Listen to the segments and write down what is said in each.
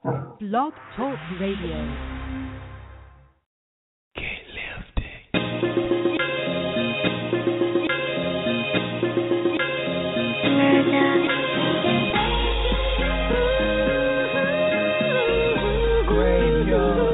Blog Talk Radio. Get lifted. Graveyard.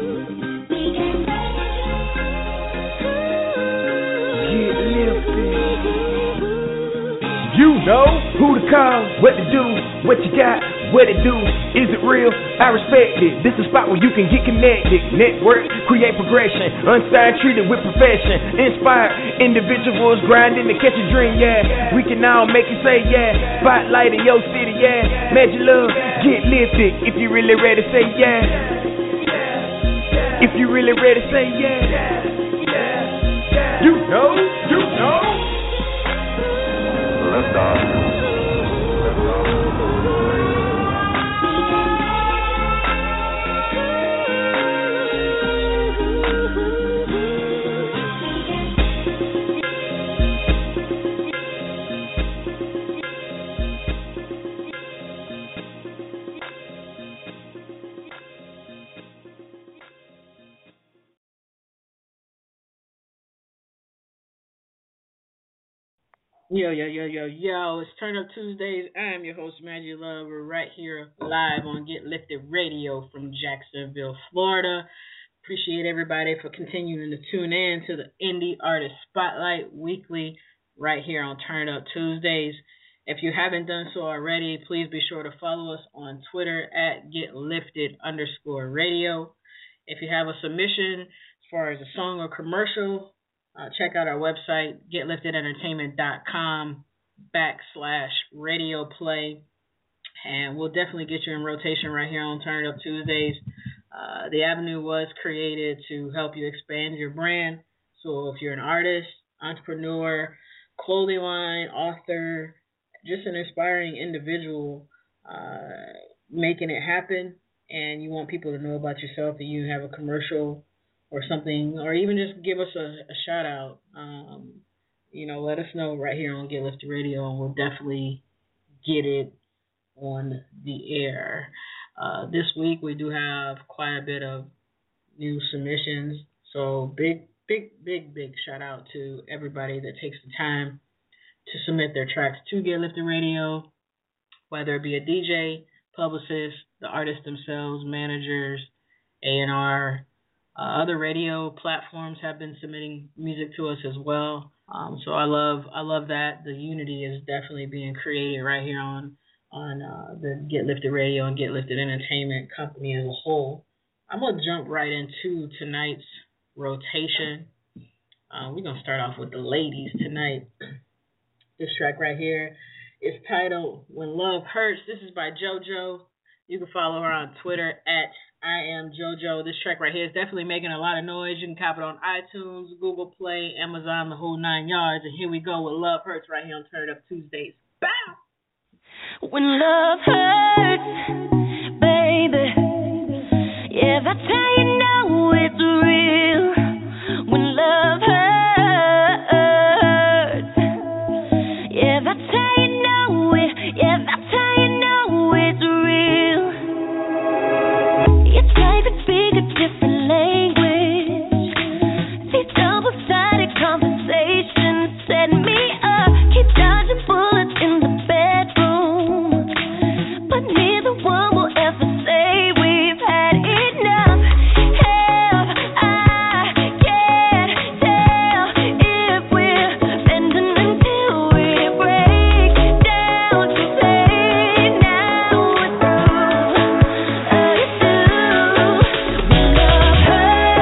Get lifted. You know who to call, what to do, what you got, what it do. Is it real? I respect it. This is a spot where you can get connected. Network, create progression. Unsigned, treated with profession. Inspire individuals grinding to catch a dream, yeah. We can all make it say, yeah. Spotlight in your city, yeah. Magic love, get lifted. If you really ready, say, yeah. If you really ready, say, yeah. You know, you know. Let's go. Yo, it's Turn Up Tuesdays. I'm your host, Magic Love. We're right here live on Get Lifted Radio from Jacksonville, Florida. Appreciate everybody for continuing to tune in to the Indie Artist Spotlight weekly right here on Turn Up Tuesdays. If you haven't done so already, please be sure to follow us on Twitter at GetLifted_radio. If you have a submission as far as a song or commercial, check out our website, getliftedentertainment.com/radio play, and we'll definitely get you in rotation right here on Turn Up Tuesdays. The avenue was created to help you expand your brand. So if you're an artist, entrepreneur, clothing line, author, just an inspiring individual making it happen, and you want people to know about yourself, that you have a commercial or something, or even just give us a shout out, let us know right here on Get Lifted Radio, and we'll definitely get it on the air. This week we do have quite a bit of new submissions, so big shout out to everybody that takes the time to submit their tracks to Get Lifted Radio, whether it be a DJ, publicist, the artists themselves, managers, A&R. Other radio platforms have been submitting music to us as well. So I love that. The unity is definitely being created right here on the Get Lifted Radio and Get Lifted Entertainment company as a whole. I'm going to jump right into tonight's rotation. We're going to start off with the ladies tonight. This track right here is titled When Love Hurts. This is by JoJo. You can follow her on Twitter at I am JoJo. This track right here is definitely making a lot of noise. You can cop it on iTunes, Google Play, Amazon, the whole 9 yards. And here we go with Love Hurts right here on Turn Up Tuesdays. Bow! When love hurts, baby, yeah, that's how you know it's real. When love hurts, yeah, that's how you know it. Yeah, that's how you know it's real. You try to speak a different language. These double-sided conversations set me up. Keep dodging bullets in the bedroom, but neither one will ever say we've had enough. Help, I can't tell if we're bending until we break down. Too late now, it's through. When love hurts.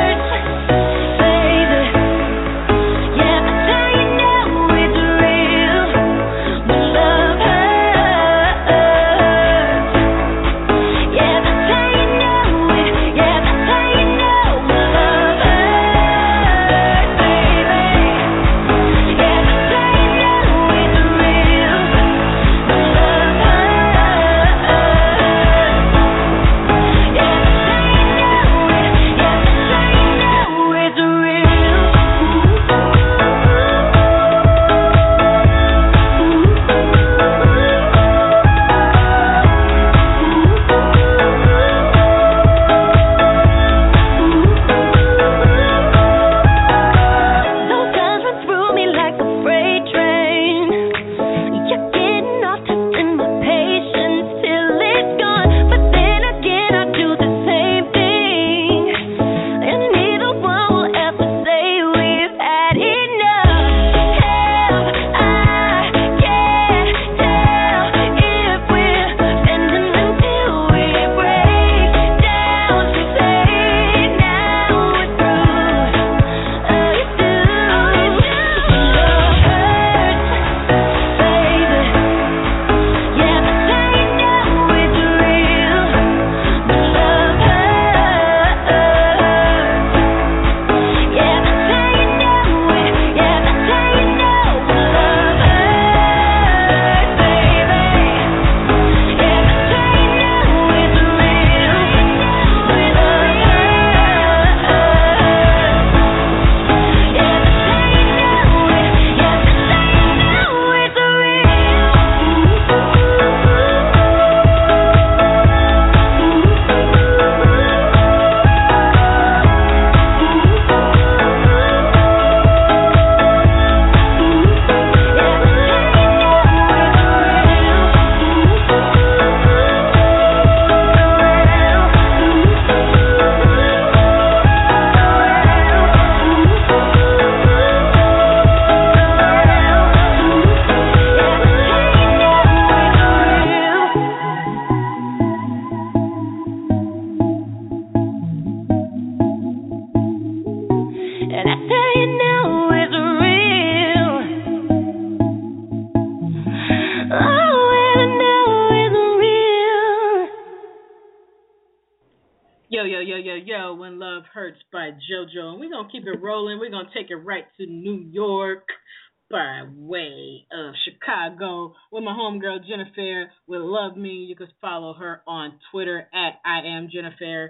Yo, When Love Hurts by JoJo. And we're going to keep it rolling. We're going to take it right to New York by way of Chicago with my homegirl Jennifer with Love Me. You can follow her on Twitter at I am Jennifer,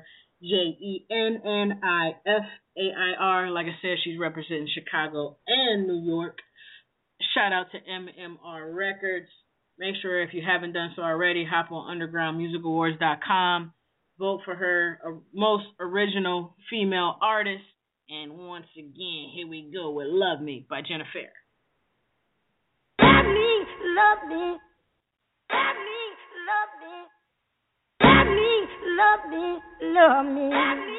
JENNIFAIR. Like I said, she's representing Chicago and New York. Shout out to MMR Records. Make sure if you haven't done so already, hop on undergroundmusicawards.com. Vote for her most original female artist. And once again, here we go with Love Me by Jennifer. Love me, love me. Love me, love me. Love me, love me. Love me, love me.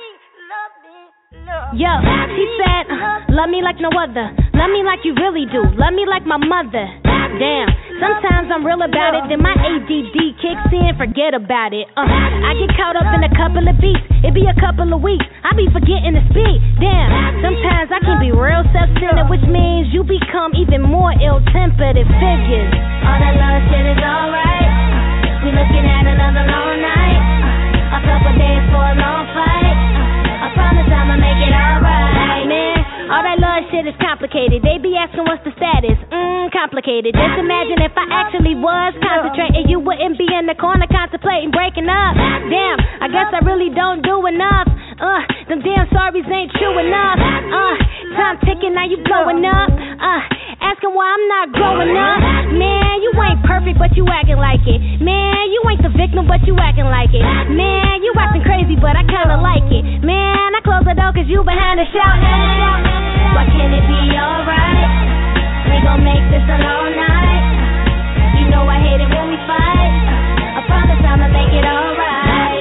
Yo, she said, love me like no other. Love me like you really do. Love me like my mother. Damn, sometimes I'm real about it. Then my ADD kicks in, forget about it. I get caught up in a couple of beats. It be a couple of weeks. I be forgetting to speak. Damn, sometimes I can be real self-centered, which means you become even more ill-tempered. It figures. All that love shit is alright. We looking at another long night. A couple days for a long fight. I promise I'ma make it alright, man. All that love shit is complicated. They be asking what's the status. Complicated. Just imagine if I actually was concentrating, you wouldn't be in the corner contemplating breaking up. Damn, I guess I really don't do enough. Them damn sorries ain't true enough. Time ticking, now you blowing up. Asking why I'm not growing up. Man, you ain't perfect, but you acting like it. Man, you ain't the victim, but you acting like it. Man, you acting crazy, but I kinda like it. Man, I close the door cause you behind the shout. Why can't it be alright? We gon' make this a long night. You know I hate it when we fight. I promise I'ma make it alright.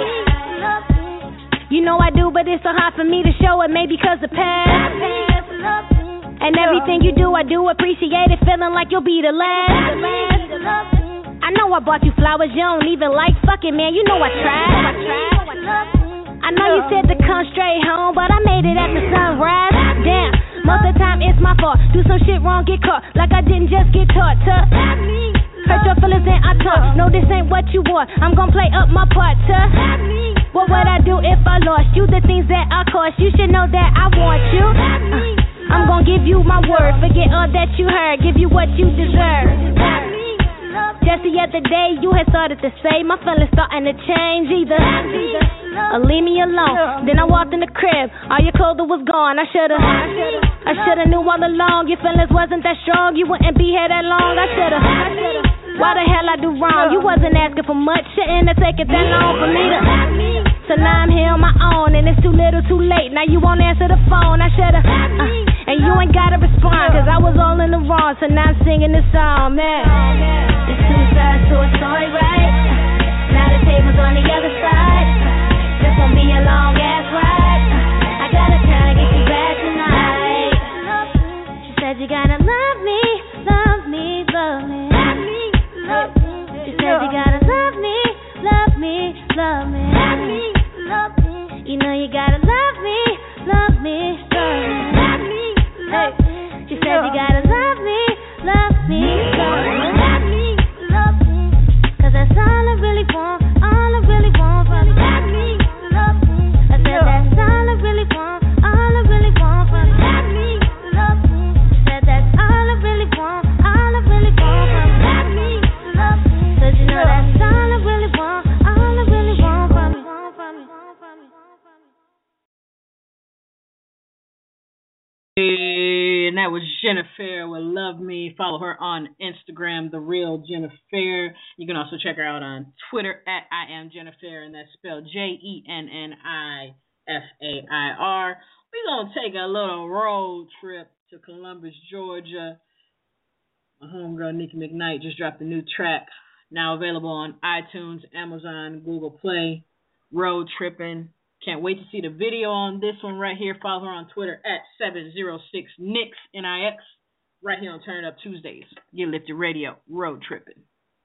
You know I do, but it's so hard for me to show it. Maybe cause the past. And everything you do, I do appreciate it. Feeling like you'll be the last. I know I bought you flowers, you don't even like fucking, man. You know I tried. I know you said to come straight home, but I made it after sunrise. Damn, most of the time it's my fault. Do some shit wrong, get caught, like I didn't just get taught to hurt your feelings and I talk. No, this ain't what you want. I'm gonna play up my part to what would I do if I lost you? The things that I cost, you should know that I want you. I'm gonna give you my word. Forget all that you heard. Give you what you deserve. Just the other day you had started to say my feelings starting to change either or leave me alone. Then I walked in the crib, all your clothing was gone. I shoulda knew all along your feelings wasn't that strong. You wouldn't be here that long. I shoulda. Why the hell I do wrong? You wasn't asking for much. Shouldn't have taken that long for me to. So now I'm here on my own and it's too little too late. Now you won't answer the phone. I shoulda. And you ain't gotta respond cause I was all in the wrong. So now I'm singing this song, man. It's two sides to a story, right? Now the table's on the other side. This gon' be a long ass ride. I gotta kinda get you back tonight. She said you gotta love me, love me, love me. She said you gotta love me, love me, love me. You know you gotta love me, love me, love me. Hey, she said you gotta love me, love me, love me. Cause that's all I really want, all I really want from you. I said that's all I really want, all I really want from you. I said that's all I really want, all I really want from you. Cause you know that's all I really want, all I really want from you. And that was Jennifer with Love Me. Follow her on Instagram, The Real Jennifer. You can also check her out on Twitter at I am Jennifer, and that's spelled JENNIFAIR. We're going to take a little road trip to Columbus, Georgia. My homegirl Nicki McKnight just dropped a new track, now available on iTunes, Amazon, Google Play. Road Trippin'. Can't wait to see the video on this one right here. Follow her on Twitter at 706NIX, NIX, right here on Turn Up Tuesdays. Get Lifted Radio, Road Trippin'.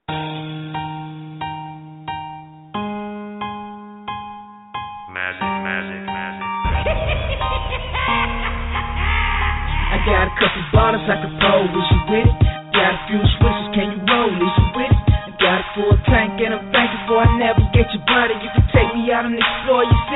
Magic. I got a couple bottles I can roll, is you with it? Got a few switches, can you roll, is you with it? I got a full tank and I'm thankful for I navigate your body. You can take me out and explore your city.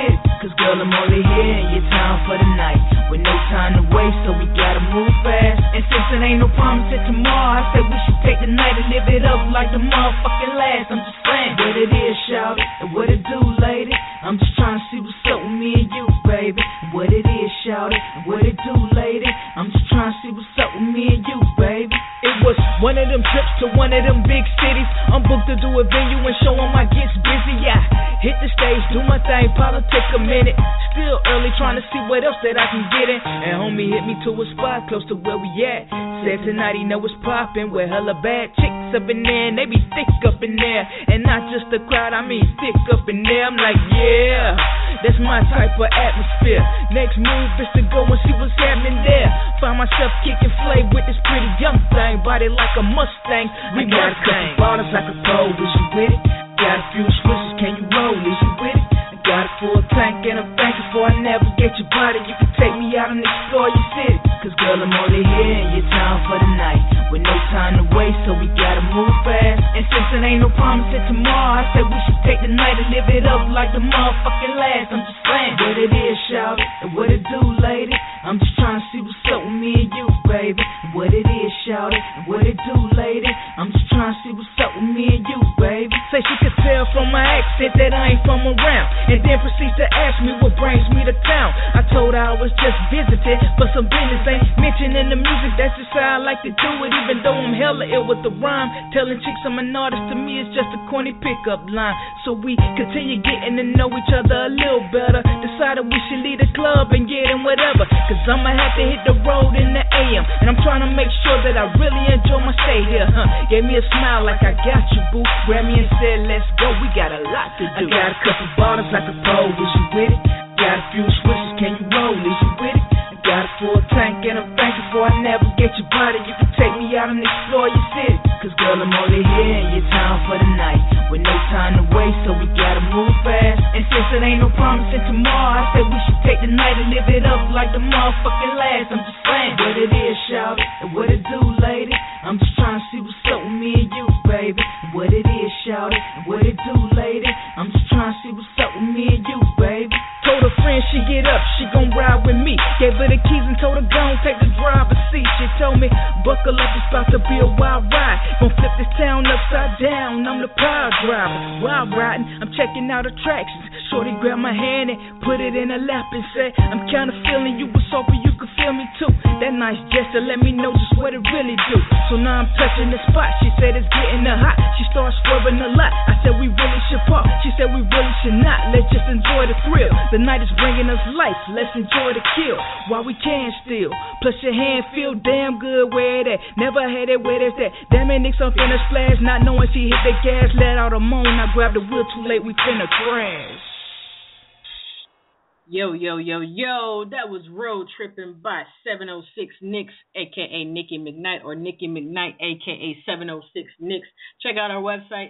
Cause girl, I'm only here in your town for the night, with no time to waste, so we gotta move fast. And since it ain't no promise till tomorrow, I said we should take the night and live it up like the motherfucking last. I'm just saying what it is, shout it, and what it do, lady. I'm just trying to see what's up with me and you, baby. What it is, shout it, and what it do, lady. I'm just trying to see what's up with me and you, baby. It was one of them trips to one of them big cities. I'm booked to do a venue and show 'em I gets busy. Yeah, hit the stage, do my thing, probably take a minute. Still early, trying to see what else that I can get in. And homie hit me to a spot close to where we at. Said tonight he know it's poppin', with hella bad chicks up in there, and they be thick up in there. And not just the crowd, I mean thick up in there. I'm like, yeah, that's my type of atmosphere. Next move is to go and see what's happening there. Find myself kicking flay with this pretty young thing, body like a Mustang. We got a couple bottles I could throw, is you with it? Got a few switches, can you roll, is you with it? I got a full tank and I'm thankful before I navigate your body. You can take me out and explore your city. Cause girl, I'm only here in your town for the night, with no time to waste, so we gotta move fast. And since it ain't no promise till tomorrow, I said we should take the night and live it up like the motherfucking last. I'm just saying what it is, shout it, and what it do, lady. I'm just trying to see what's up with me and you, baby. What it is, shout it, and what it do, lady. I'm just trying to see what's up with me and you, baby. Say she could tell from my accent that I ain't from around, and then proceeds to ask me what brings me to town. I told her I was just visiting for some business, ain't mentioning the music, that's just how I like to do it. Even though I'm hella ill with the rhyme, telling chicks I'm an artist to me is just a corny pickup line. So we continue getting to know each other a little better. Decided we should leave the club and get in whatever, cause I'ma have to hit the road in the AM, and I'm trying to make sure that I really enjoy my stay here. Gave me a smile like I got you, boo. Grabbed me and said, let's go, we got a lot to do. I got a couple bottles I could throw, is you with it? Got a few switches, can you roll, is you with it? I got a full tank and I'm thankful before I navigate your body. You can take me out and explore your city. Cause girl, I'm only here in your town for the night, with no time to waste, so we gotta move fast. And since it ain't no promise till tomorrow, I said we should take the night and live it up like the motherfucking last. I'm just saying what it is, shout it, and what it do, lady. I'm just trying to see what's up with me and you, baby. What it is, shout it, and what it do, lady. I'm just trying to see what's up with me and you, baby. Told her friend she get up, she gon' ride with me. Gave her the keys and told her gon' take the driver's seat. She told me, buckle up, it's about to be a wild ride. Gon' flip this town upside down, I'm the power driver. Wild riding, I'm checking out attractions. Shorty grabbed my hand and put it in her lap and said, I'm kinda feeling you, was hoping you could feel me too. That nice gesture let me know just what it really do. So now I'm touching the spot, she said it's getting her hot. She started swerving a lot, I said we really should pop. She said we really should not, let's just enjoy the thrill. The night is bringing us life, let's enjoy the kill while we can still. Plus your hand feel damn good where it at. Never had it where there's that. Damn it, Nick's on finna splash. Not knowing she hit the gas, let out a moan. I grabbed the wheel too late, we finna crash. Yo, that was Road Trippin' by 706 Nicks, aka Nicki McKnight, or Nicki McKnight, aka 706 Nicks. Check out our website,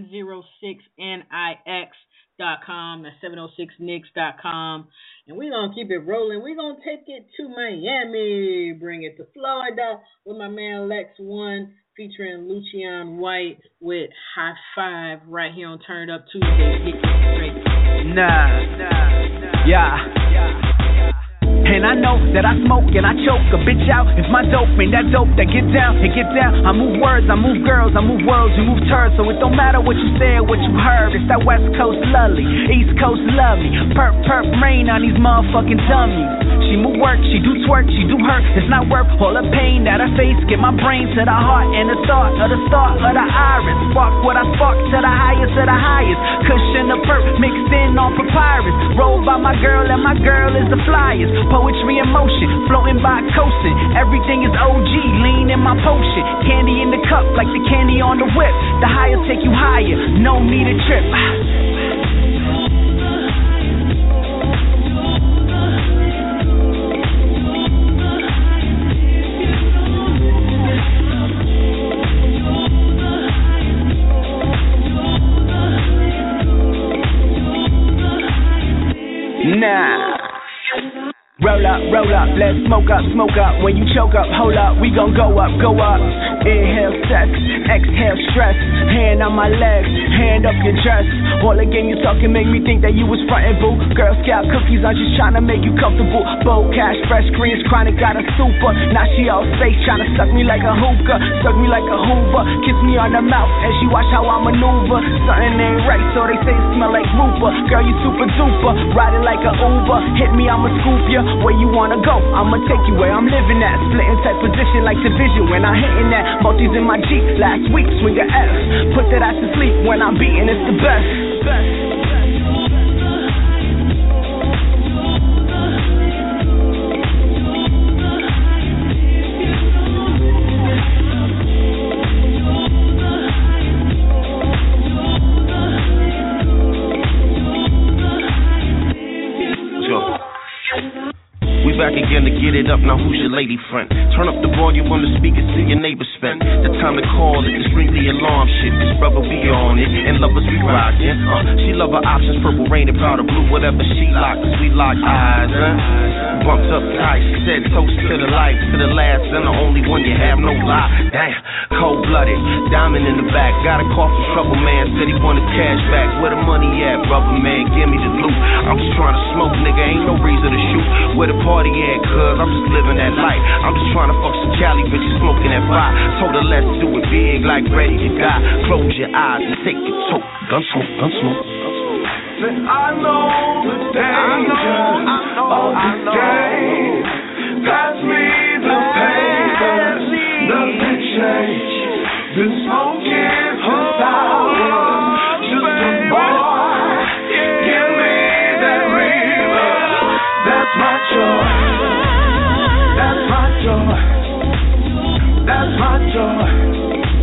706nix.com. That's 706nicks.com. And we're going to keep it rolling. We're going to take it to Miami, bring it to Florida with my man Lex One, featuring Lucian White with High Five right here on Turn Up Tuesday. Get straight. Yeah. And I know that I smoke and I choke a bitch out. If my dope ain't that dope, that get down and get down. I move words, I move girls, I move worlds, you move turds. So it don't matter what you said, what you heard. It's that West Coast lovely, East Coast love me. Perp, rain on these motherfucking dummies. She move work, she do twerk, she do hurt. It's not worth all the pain that I face. Get my brain to the heart and the start of the iris. Spark what I spark to the highest of the highest. Cushion the perp mixed in on papyrus. Rolled by my girl and my girl is the flyers. Poetry in motion, floating by coasting. Everything is OG, lean in my potion. Candy in the cup like the candy on the whip. The higher take you higher, no need a trip. Nah. Roll up, let's smoke up. When you choke up, hold up, we gon' go up. Inhale sex, exhale stress. Hand on my legs, hand up your dress. All the game you talking make me think that you was frontin', boo. Girl Scout cookies, I'm just tryna make you comfortable. Bold cash, fresh greens, chronic, got a super. Now she all space, tryna suck me like a hookah, suck me like a Hoover. Kiss me on the mouth as she watch how I maneuver. Something ain't right, so they say it smell like Rooper. Girl, you super duper, riding like a Uber. Hit me, I'ma scoop ya. Where you wanna go? I'ma take you where I'm living at. Splitting type position like division when I'm hitting that. Multis in my Jeep last week, swing a F. Put that ass to sleep when I'm beating, it's the best. Back again to get it up, now who's your lady friend? Turn up the volume on the speakers till your neighbors spend the time to call it, just ring the alarm shit. This brother be on it, and lovers be rockin'. She love her options, purple rain and powder blue, whatever she like, cause we lock eyes, bumped up tight, she said toast to the life, to the last and the only one you have, no lie. Damn, cold-blooded, diamond in the back, got a call from trouble man, said he wanted cash back. Where the money at, brother man, give me the loot. I'm just trying to smoke, nigga, ain't no reason to shoot. Where the party at, cuz I'm just living that life. I'm just trying to fuck some Cali bitches, smoking that fire. Told her let's do it big, like ready to die. Close your eyes and take your toke. Gun smoke. Said I know the danger of this game. Pass me the papers, nothing changed. Been smoking for hours, just a boy. Give me that river, that's my joy. That's my joy. That's my joy.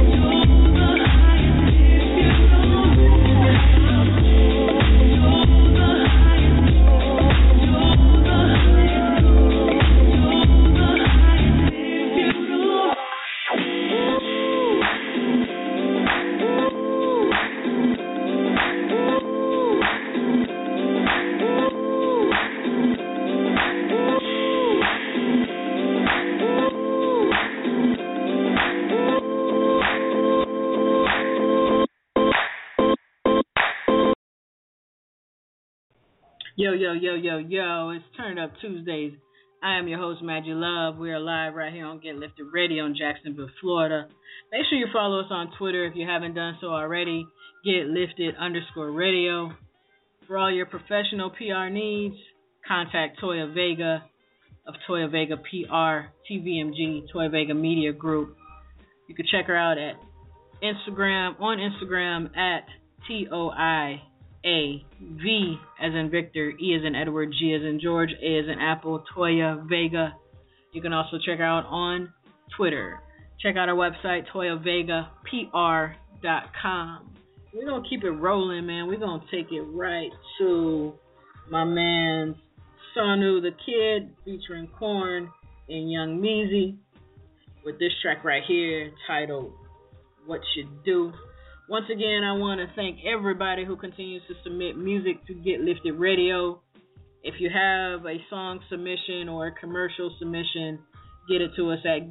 Yo, it's Turn Up Tuesdays. I am your host, Maggie Love. We are live right here on Get Lifted Radio in Jacksonville, Florida. Make sure you follow us on Twitter if you haven't done so already. Get Lifted _radio. For all your professional PR needs, contact Toya Vega of Toya Vega PR, TVMG, Toya Vega Media Group. You can check her out at Instagram at TOIAV as in Victor, E as in Edward, G as in George, A as in Apple, Toya Vega. You can also check her out on Twitter. Check out our website, ToyaVegaPR.com. We're going to keep it rolling, man. We're going to take it right to my man Sonu the Kid featuring Korn and Young Meezy with this track right here titled What You Do. Once again, I want to thank everybody who continues to submit music to Get Lifted Radio. If you have a song submission or a commercial submission, get it to us at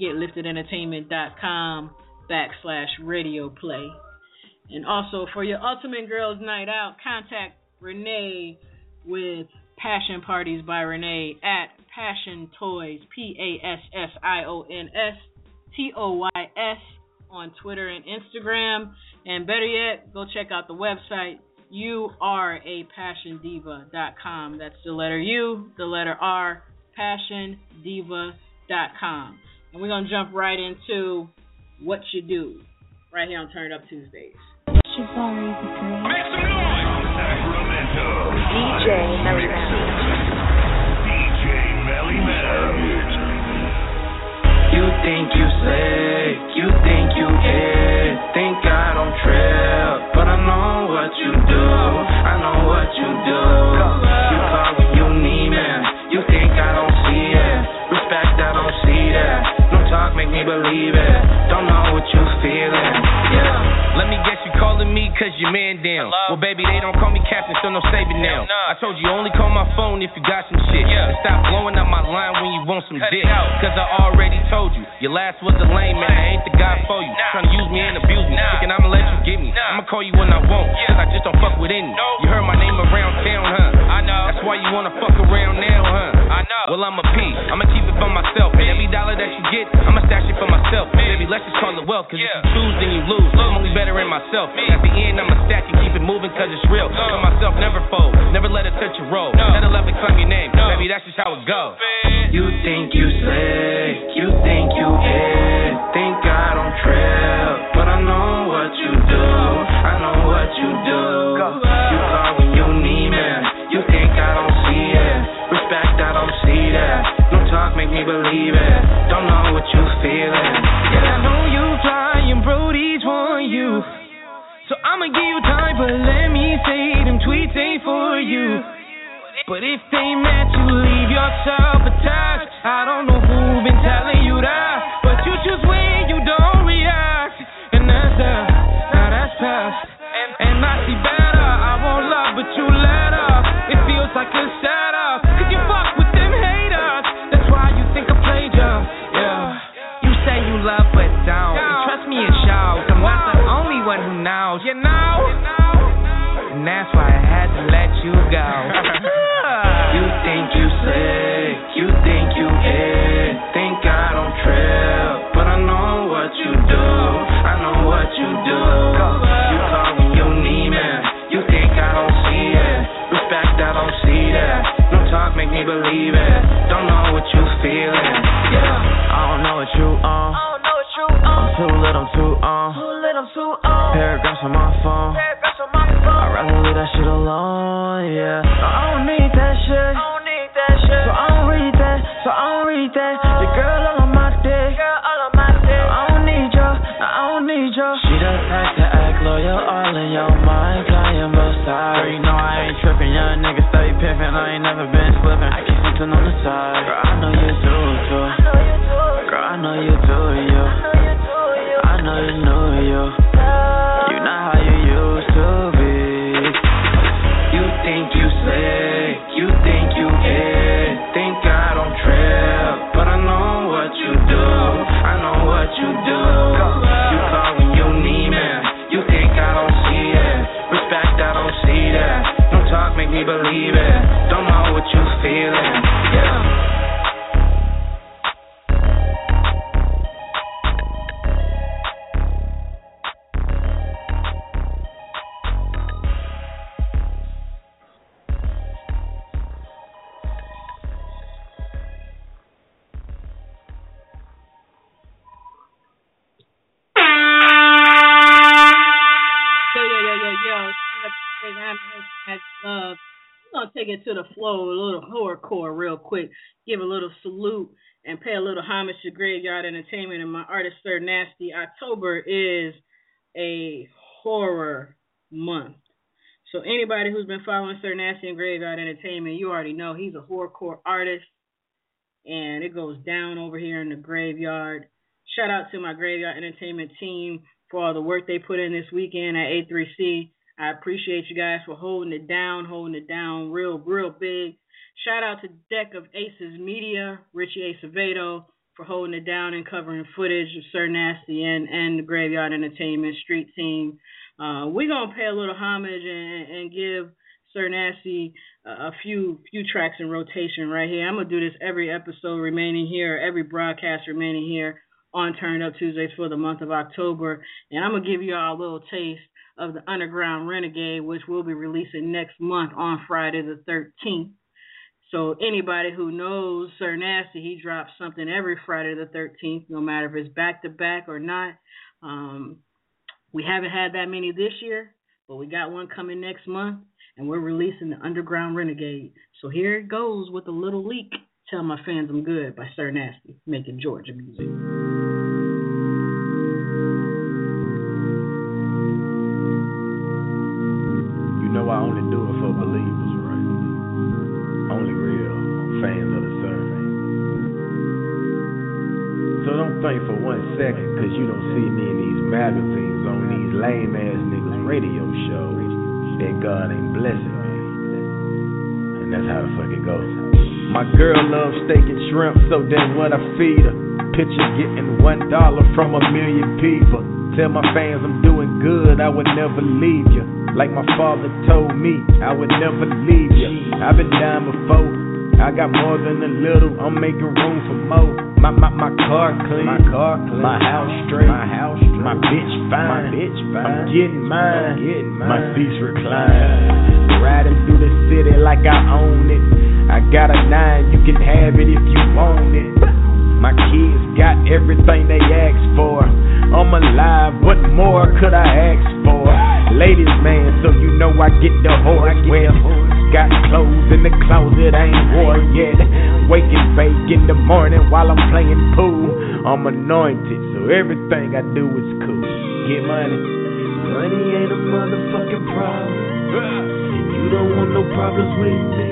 getliftedentertainment.com/radio play. And also for your Ultimate Girls Night Out, contact Renee with Passion Parties by Renee at Passion Toys, PASSIONSTOYS on Twitter and Instagram. And better yet, go check out the website, YouAreAPassionDiva.com. That's the letter U, the letter R, PassionDiva.com. And we're going to jump right into What You Do, right here on Turn Up Tuesdays. Make some noise! Sacramento. DJ Melly You think you slay, you think you hit, think I don't trip, but I know what you do, I know what you do. You call when you need me, you think I don't see it, respect I don't see that, no talk make me believe it, don't know what you feeling, yeah. Let me guess you calling me cause your man down. Well baby they don't call me captain so no saving now. I told you only call my phone if you got some shit. And stop blowing up my line when you want some dick. Cause I already told you, your last was a lame man. I ain't the guy for you. Trying to use me and abuse me. Thinking I'ma let you get me. I'ma call you when I won't. Cause I just don't fuck with any. You heard my name around town, huh? I know. That's why you wanna fuck around now, huh? I know. Well, I'm a P. I'ma keep it for myself. And every dollar that you get, I'ma stash it for myself. Baby, let's just call it wealth. Cause if you choose, then you lose. I'm only better in myself. At the end, I'ma stack and keep it moving cause it's real. Tell myself never fold. Never let it touch your roll. Never let it climb your name. Baby, that's just how it goes. You think you slick, you think you it, think I don't trip, but I know what you do, I know what you do. You call when you need me, you think I don't see it, respect I don't see that, no talk make me believe it, don't know what you feeling. Yeah, I know you fly and Brody's want you, so I'ma give you time, but let me say them tweets ain't for you. But if they match, you leave yourself attached. I don't know who been telling you that, but you choose when you don't react. And that's that, now that's past. And I see better, I won't love, but you let up. It feels like a setup, cause you fuck with them haters. That's why you think I played ya, yeah. You say you love, but don't. Trust me, it shows. I'm not the only one who knows, you know. And that's why I had to let you go. You think you slick, you think you it, think I don't trip, but I know what you do, I know what you do. You call when you need me, you think I don't see it, respect I don't see that, no talk make me believe it, don't know what you feeling. Yeah, I don't know what you on, I'm too lit, I'm too on, paragraphs on my phone, I'd rather leave that shit alone, yeah. No, I don't need that shit, so I don't read that, Your girl all on my dick, no, I don't need you, She the type to act loyal, all in your mind, playing both sides. Girl, you know I ain't tripping, young nigga stay pimping, I ain't never been slipping, I keep something on the side. Girl, I know you do too, girl, I know you do you, I know you knew you, you not how you used to be. You think you slick, you think you it, think I don't trip, but I know what you do, I know what you do. You call when you need me, you think I don't see it, respect I don't see that, no talk make me believe it, don't know what you feeling, yeah. We're going to take it to the flow, a little horrorcore real quick, give a little salute and pay a little homage to Graveyard Entertainment and my artist, Sir Nasty. October is a horror month. So anybody who's been following Sir Nasty and Graveyard Entertainment, you already know he's a horrorcore artist, and it goes down over here in the Graveyard. Shout out to my Graveyard Entertainment team for all the work they put in this weekend at A3C. I appreciate you guys for holding it down real big. Shout out to Deck of Aces Media, Richie Acevedo, for holding it down and covering footage of Sir Nasty and the Graveyard Entertainment street team. We're going to pay a little homage and give Sir Nasty a few tracks in rotation right here. I'm going to do this every episode remaining here, every broadcast remaining here on Turn Up Tuesdays for the month of October. And I'm going to give you all a little taste of the Underground Renegade, which we'll be releasing next month on Friday the 13th. So anybody who knows Sir Nasty, he drops something every Friday the 13th, no matter if it's back-to-back or not. We haven't had that many this year, but we got one coming next month, and we're releasing the Underground Renegade. So here it goes with a little leak. Tell my fans I'm good by Sir Nasty, making Georgia music. I only do it for believers, right? Only real fans of the service. So don't think for 1 second, cause you don't see me in these magazines on these lame ass niggas radio shows, that God ain't blessing me. And that's how the fuck it goes. My girl loves steak and shrimp, so that's what I feed her. Picture getting $1 from a million people. Tell my fans I'm doing good, I would never leave you. Like my father told me, I would never leave you. I've been down before, I got more than a little, I'm making room for more. My car clean, my house straight, my bitch fine, I'm getting mine, my seats recline. Riding through the city like I own it. I got a 9, you can have it if you want it. My kids got everything they asked for. I'm alive, what more could I ask for? Ladies man, so you know I get the horse wet. Got clothes in the closet, I ain't wore yet. Wake and bake in the morning while I'm playing pool. I'm anointed, so everything I do is cool. Get money. Money ain't a motherfucking problem. You don't want no problems with me.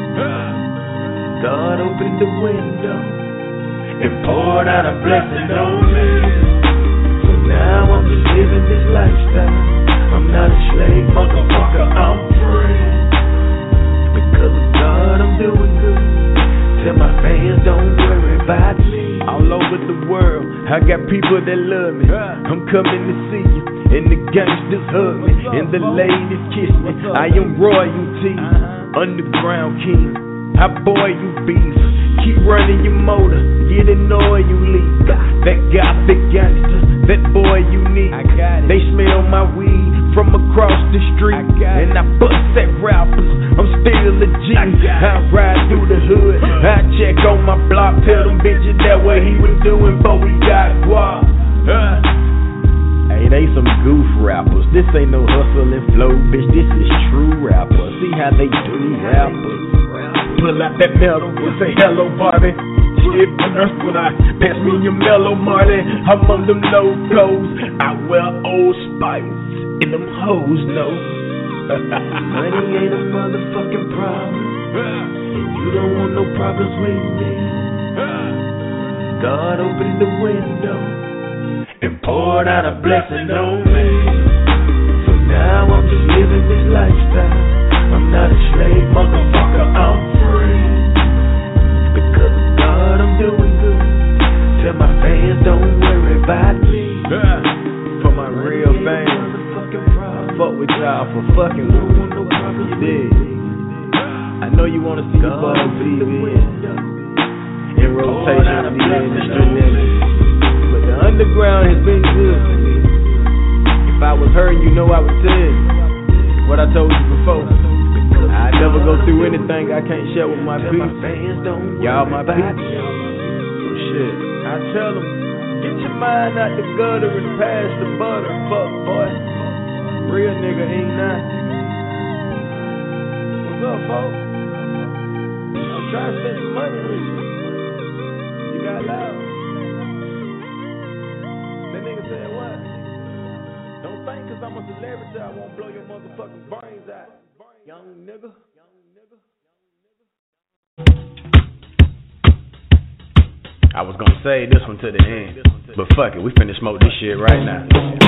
God opened the window and poured out a blessing on me. So now I'm just living this lifestyle. I'm not a slave, motherfucker, I'm free. Because of God, I'm doing good. Tell my fans don't worry about me. All over the world, I got people that love me. I'm coming to see you, and the gangsters hug me, and the ladies kiss me. I am royalty, underground king. I boy you beef. Keep running your motor, get an oil you leak. That gothic gangster, that boy you need. They smell my weed from across the street, and I bust at rappers. I'm still a G. I ride through the hood, I check on my block, tell them bitches that what he was doing before we got guap. Hey, they some goof rappers. This ain't no hustle and flow, bitch. This is true rappers. See how they do rappers. Pull out that metal and say hello, Barbie. Shit burns when I pass me your mellow, Marty. I'm on them logos. I wear Old Spice and them hoes know. Money ain't a motherfucking problem, and you don't want no problems with me. God opened the window and poured out a blessing on me. So now I'm just living this lifestyle. I'm not a slave, motherfucker, I'm free. Because of God, I'm doing good. Tell my fans don't worry about me. For my real fans, I fuck with y'all for fucking with me. You dig? I know you wanna see the ball TV in rotation, see the industry niggas. But the underground has been good to me. If I was her, you know I would tell you what I told you before. I never go through anything I can't share with my people. Y'all my people. So shit, I tell them, get your mind out the gutter and pass the butter, fuck boy. Real nigga ain't not. What's up, folks? I'm trying to spend some money with you. You got loud. That nigga said what? Don't think cause I'm a celebrity I won't blow your motherfucking brains out. Young nigga. I was gonna say this one to the end, but fuck it, we finna smoke this shit right now.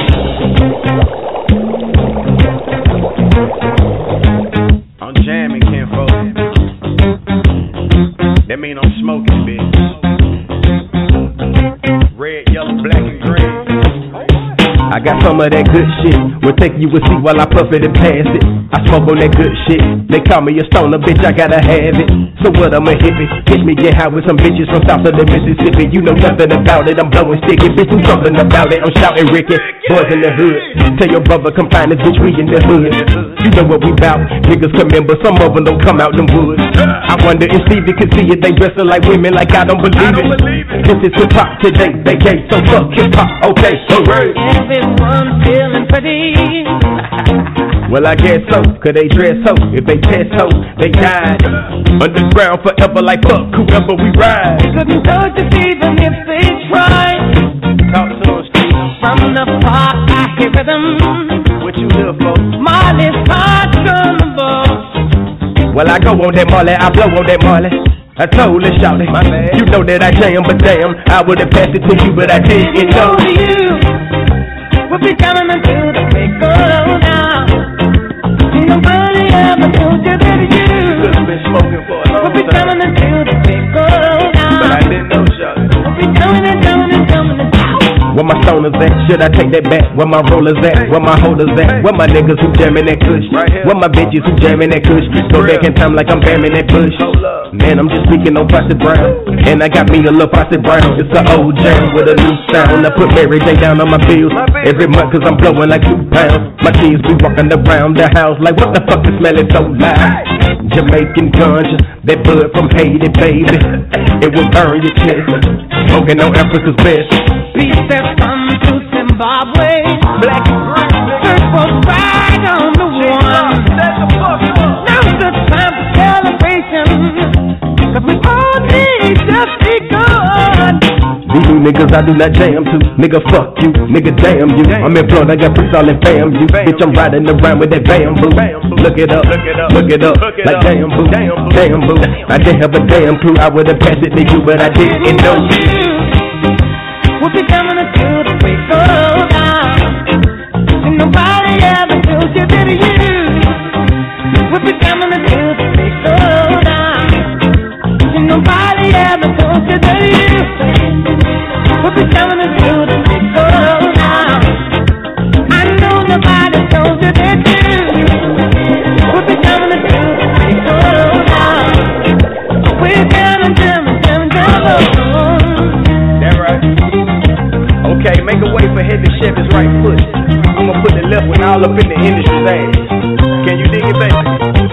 I'm jamming, kinfolk. That mean I'm smoking, bitch. Red, yellow, black, and green. I got some of that good shit. We'll take you a seat while I puff it and pass it. I smoke on that good shit. They call me a stoner, bitch, I gotta have it. So what, I'm a hippie. Catch me get high with some bitches from south of the Mississippi. You know nothing about it, I'm blowing sticky. Bitch, do something about it, I'm shouting Ricky. Boys in the hood, tell your brother come find us, bitch, we in the hood. You know what we bout, niggas come in, but some of them don't come out them woods. I wonder if Stevie could see it, they dressing like women like I don't believe it. This is hip-hop today, they can't, so fuck hip-hop, okay, alright. Everyone's feeling pretty. Well, I guess so, cause they dress so. If they test so, they died. Underground forever like fuck whoever we ride. They couldn't touch us even if they tried. Talk to us, Steve. From the park, I hear rhythm. What you live for? Molly's hot on the bus. Well, I go on that Molly, I blow on that Molly. I told her, shout it, my bad. You know that I jam, but damn, I would've passed it to you, but I didn't know. You will be coming until the break of now. Nobody ever told you that you could've been smoking. stoners at? Should I take that back? Where my rollers at? Where my holders at? Where my niggas who jamming that kush? Where my bitches who jamming that kush? Go back in time like I'm bamming that bush. Man, I'm just speaking on Foster Brown. And I got me a little Foster Brown. It's an old jam with a new sound. I put Mary J down on my bills every month cause I'm blowing like 2 pounds. My kids be walking around the house like what the fuck is smelling so loud? Jamaican ganja, that blood from Haiti, baby. It will burn your chest. Smoking on Africa's best. Peace has come to Zimbabwe. Black search for pride on the one. Now's the time for celebration. Cause we all need to be good. These new niggas I do not jam to. Nigga fuck you, nigga damn you. I'm in Florida, I got freaks all in fam you. Bitch, I'm riding around with that bamboo. Look it up, like damn boo, damn boo. I didn't have a damn clue, I would've passed it to you, but I didn't know. We'll be coming until the break of dawn. And nobody ever told you that you. We'll be coming until the break of dawn. And nobody ever told you that you. We'll be coming until the break of dawn. I know nobody told you that you. We'll be coming until the break of dawn. We're coming, coming. That right. Okay, make a way for head to Chevy's right foot. I'm gonna put the left one all up in the industry's ass. Can you dig it, baby?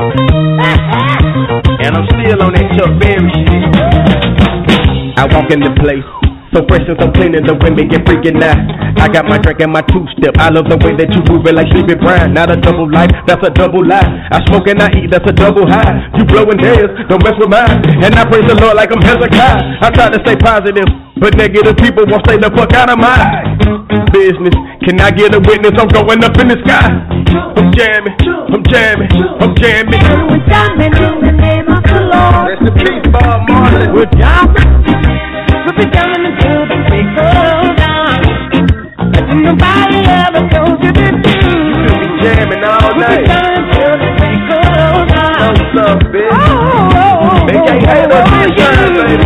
And I'm still on that Chuck Berry shit. I walk in the place, so fresh and so clean and the women get freaking out. I got my drink and my two-step. I love the way that you move it like Sleepy Brian. Not a double life, that's a double lie. I smoke and I eat, that's a double high. You blowing theirs, don't mess with mine. And I praise the Lord like I'm Hezekiah. I try to stay positive, but negative people won't stay the fuck out of my business. Can I get a witness? I'm going up in the sky. I'm jamming, I'm jamming, I'm jamming. We're jamming in the name of the Lord. Rest in peace, Bob Marley. We're jamming. We'll be jamming until the break of dawn. And nobody ever told you this. You could be jamming all night. We'll be jamming until the break of dawn. What's up, bitch? They can't hate us this time, baby.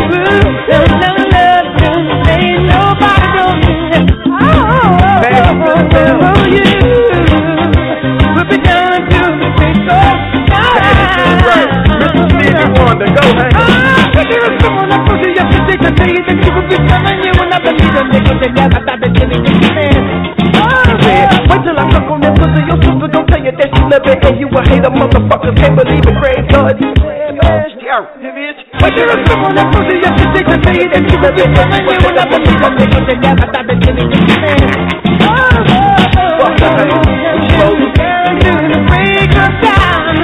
And you a hater, motherfuckers can't believe it, great God. But you're a simple that pussy, you should take the day that you love it. And you will never be the nigga that never stop it, killing you, man. Fuck the hell, you to the break of dawn.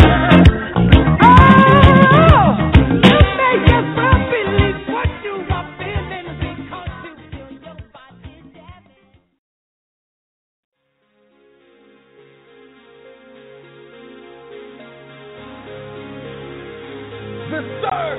You make yourself believe what you are feeling because you feel somebody dead. Yes, sir.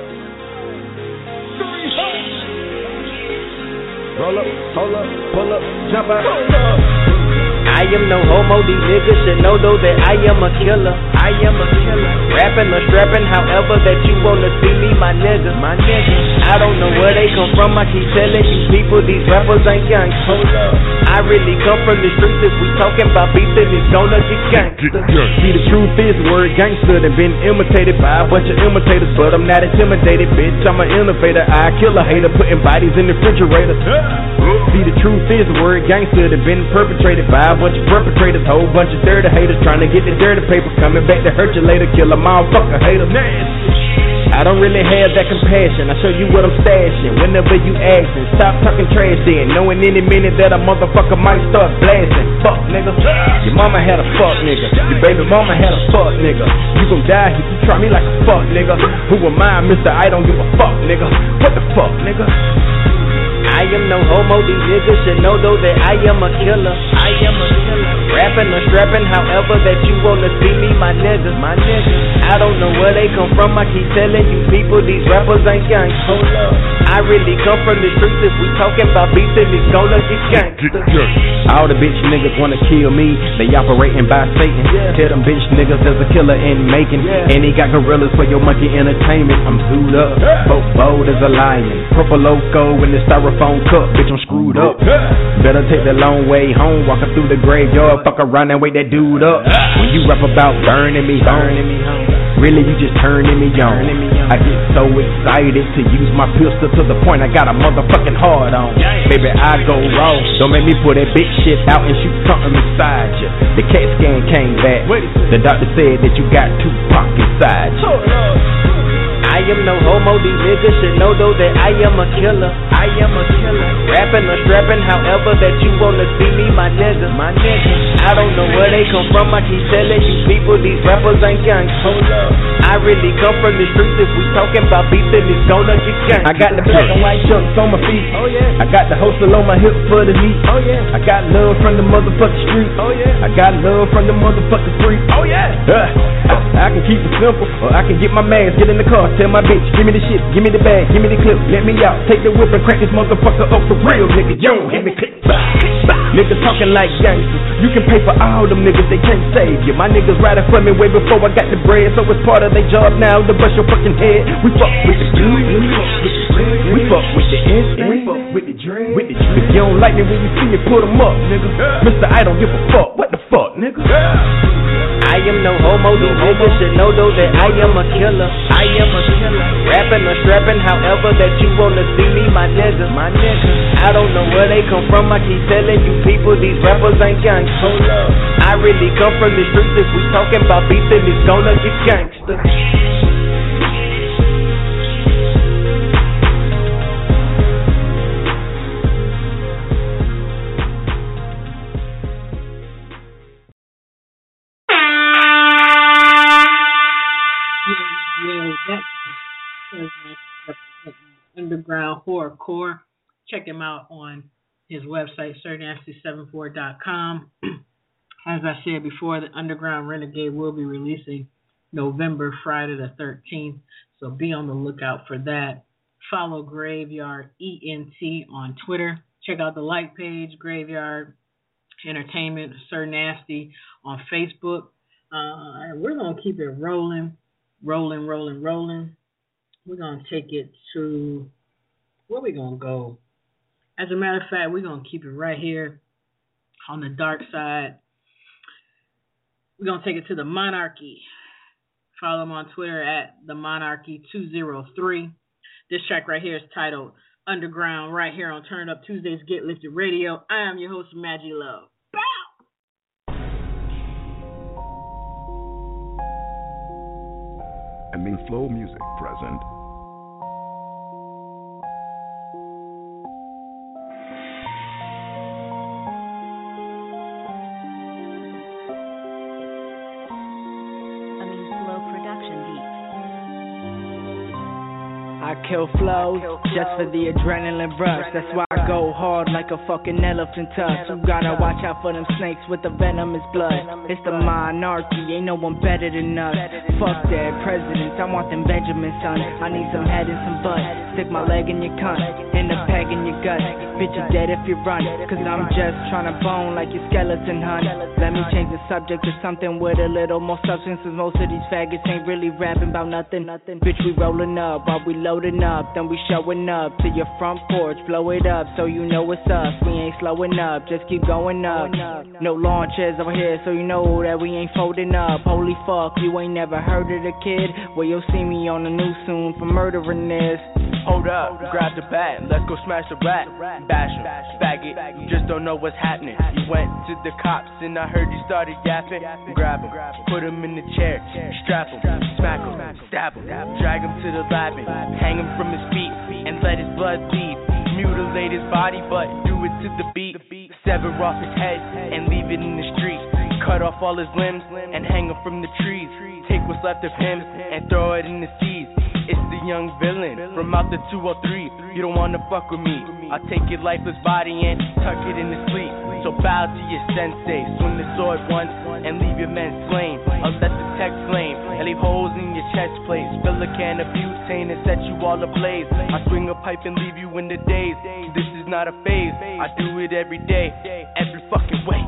Roll up, hold up, pull up, jump out. I am no homo, these niggas should know though that I am a killer. I am a killer. Rapping or strapping, however that you wanna see me, my nigga. My nigga. I don't know where they come from, I keep telling you people these rappers ain't gang. Hold up. I really come from the streets, if we talking about beef then it's gonna get gangsta. See the truth is the word gangster done been imitated by a bunch of imitators, but I'm not intimidated, bitch, I'm an innovator. I kill a hater, putting bodies in the refrigerator. See the truth is the word gangster done been perpetrated by a bunch of perpetrators, whole bunch of dirty haters trying to get the dirty paper, coming back to hurt you later, kill a motherfucker hater. I don't really have that compassion, I show you what I'm stashing whenever you asking. Stop talking trash then, knowing any minute that a motherfucker might start blasting. Fuck nigga, your mama had a fuck nigga, your baby mama had a fuck nigga. You gon' die if you try me like a fuck nigga. Who am I, Mr. I don't give a fuck nigga. What the fuck nigga? I am no homo, these niggas should know though that I am a killer. I am a killer. Rapping or strapping, however that you wanna see me, my nigga. I don't know where they come from, I keep telling you people, these rappers ain't gangs. Hold up, I really come from the streets, if we talking about beef, then it's gonna get gangsta. All the bitch niggas wanna kill me, they operating by Satan. Tell them bitch niggas there's a killer in making, and he got gorillas for your monkey entertainment. I'm zooed up, bold as a lion, purple loco in the styrofoam cup, bitch I'm screwed up. Better take the long way home, walking through the graveyard, fuck around and wake that dude up. When you rap about burning me home, really you just turning me on. I get so excited to use my pistol to the point I got a motherfucking hard on. Baby, I go raw, don't make me pull that big shit out and shoot something inside you. The CAT scan came back, the doctor said that you got Tupac inside you. I am no homo, these niggas should know though that I am a killer. Rapping or strapping, however that you wanna see me, my nigga. I don't know where they come from, I keep telling you people, these rappers ain't gangs. Hold up, I really come from the streets, if we talking about beef, then it's gonna get gangsta. I got the black and white chucks on my feet. Oh yeah. I got the hustle on my hip for the heat. Oh yeah. I got love from the motherfucking street. Oh yeah. I got love from the motherfucking street. Oh yeah. I can keep it simple, or I can get my mask, get in the car, tell my bitch, give me the shit, give me the bag, give me the clip, let me out, take the whip and crack this motherfucker up for real, nigga. You don't hit me clip. Niggas talking like gangsters, you can pay for all them niggas, they can't save you. My niggas riding for me way before I got the bread, so it's part of their job now to brush your fucking head. We fuck with the good, we fuck with the instinct, we fuck with the dream, If you don't like me when you see me, put them up, nigga. Mr. I don't give a fuck, what the fuck, nigga? I am no homo, these niggas should know though that I am a killer. Rapping or strapping, however that you wanna see me, my nigga. I don't know where they come from, I keep telling you people, these rappers ain't gangs. Hold up, I really come from the streets, if we talking about beef, then it's gonna get gangsta. Underground Horrorcore. Check him out on his website, SirNasty74.com. As I said before, the Underground Renegade will be releasing November, Friday the 13th, so be on the lookout for that. Follow Graveyard ENT on Twitter. Check out the like page, Graveyard Entertainment, Sir Nasty on Facebook. And we're going to keep it rolling. We're going to take it to, where we going to go? As a matter of fact, we're going to keep it right here on the dark side. We're going to take it to the Monarchy. Follow them on Twitter at the Monarchy203. This track right here is titled Underground, right here on Turn Up Tuesdays Get Lifted Radio. I am your host, Maggie Love. And Mean Flow Music present. I kill flows just for the adrenaline rush. That's why I go hard like a fucking elephant tusk. You gotta watch out for them snakes with the venomous blood. It's the monarchy, ain't no one better than us. Fuck that presidents, I want them Benjamin sons. I need some head and some butt. Stick my leg in your cunt, and a peg in your gut. Bitch, you dead if you run, cause I'm just tryna bone like your skeleton hunt. Let me change the subject to something with a little more substance, cause most of these faggots ain't really rapping about nothing. Bitch, we rolling up while we loading up, then we showing up to your front porch, blow it up so you know it's us. We ain't slowing up, just keep going up. No launches over here, so you know that we ain't folding up. Holy fuck, you ain't never heard of the kid? Well, you'll see me on the news soon for murdering this. Hold up, grab the bat, let's go smash the rat. Bash him, faggot, you just don't know what's happening. You went to the cops and I heard you started yapping. Grab him, put him in the chair, strap him, smack him, stab him, drag him to the lab and hang him from his feet and let his blood bleed. Mutilate his body but do it to the beat. Sever off his head and leave it in the street. Cut off all his limbs and hang him from the trees. Take what's left of him and throw it in the seas. It's the young villain from out the 203. You don't wanna fuck with me. I'll take your lifeless body and tuck it in the sleep. So bow to your sensei, swing the sword once and leave your men slain. I'll set the tech flame and leave holes in your chest plates. Fill a can of butane and set you all ablaze. I swing a pipe and leave you in the daze. This is not a phase, I do it every day, every fucking way.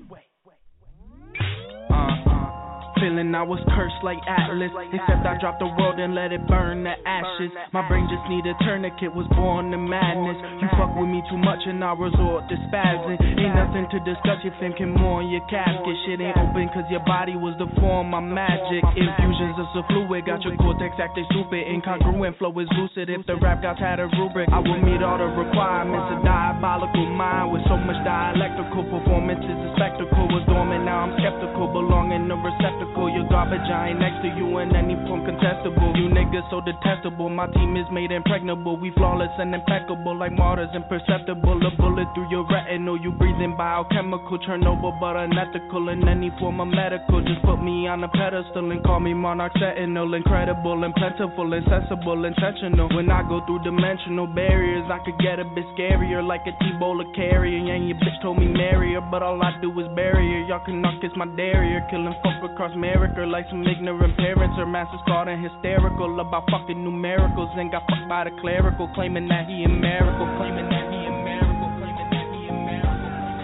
Feeling I was cursed like Atlas, except I dropped the world and let it burn to ashes. My brain just needed a tourniquet, was born to madness. You fuck with me too much and I resort to spazzing. Ain't nothing to discuss, your fam can mourn your casket. Shit ain't open cause your body was the form of magic. Infusions of some fluid, got your cortex acting stupid. Incongruent flow is lucid, if the rap gods had a rubric I would meet all the requirements. A diabolical mind with so much dialectical performance is a spectacle. Was dormant, now I'm skeptical, belonging to receptacle. You're garbage, I ain't next to you in any form contestable. You niggas so detestable, my team is made impregnable. We flawless and impeccable, like martyrs imperceptible. A bullet through your retinal, you breathing biochemical. Chernobyl but unethical in any form of medical. Just put me on a pedestal and call me Monarch Sentinel. Incredible and plentiful, insensible, intentional. When I go through dimensional barriers, I could get a bit scarier, like a T-Bola carrier. And your bitch told me marry her, but all I do is bury her. Y'all cannot kiss my derriere, killing folk across America like some ignorant parents. Her master's caught and hysterical about fucking numericals and got fucked by the clerical, claiming that he a miracle, claiming that he a miracle, claiming that he a miracle.